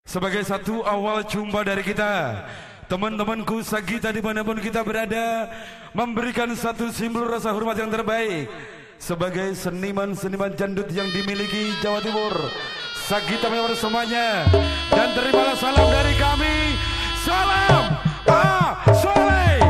Sebagai satu awal jumpa dari kita, teman-temanku Sagita dimanapun kita berada, memberikan satu simbol rasa hormat yang terbaik sebagai seniman-seniman jandut yang dimiliki Jawa Timur. Sagita menyapa semuanya dan terimalah salam dari kami. Salam A Soleh.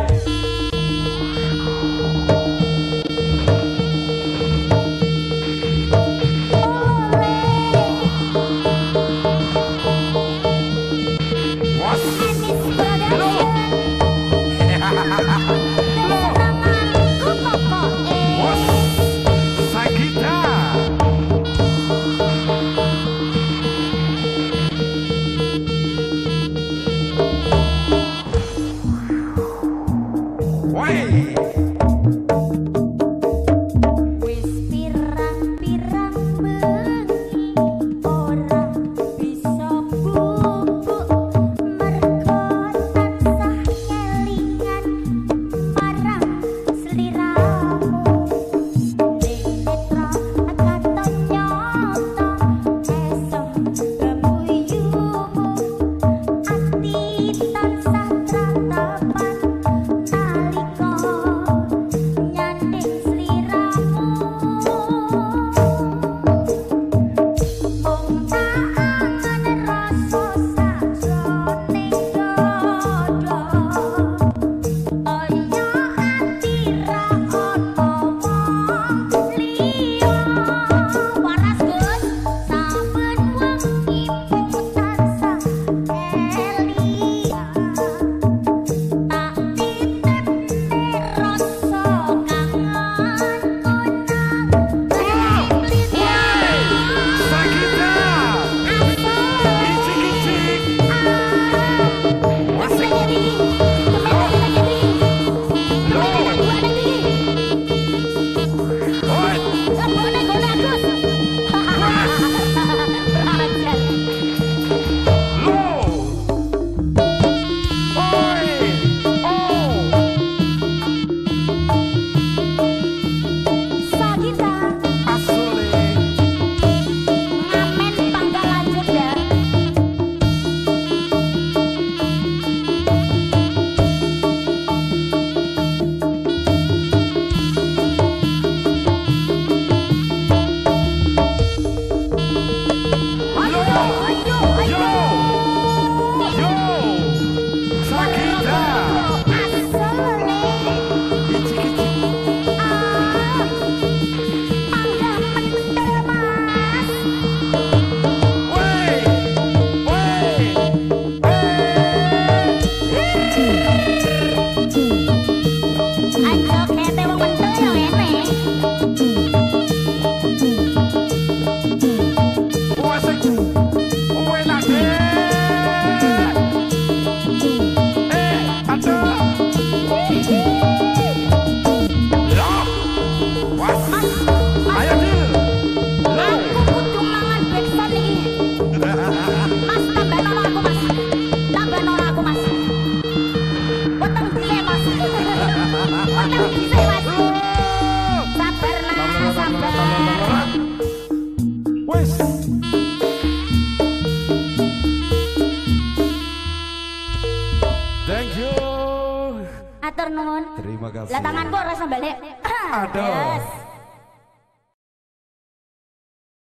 Thank you. Atur nuwun. Terima kasih. Lah tanganku ora sambal. Aduh.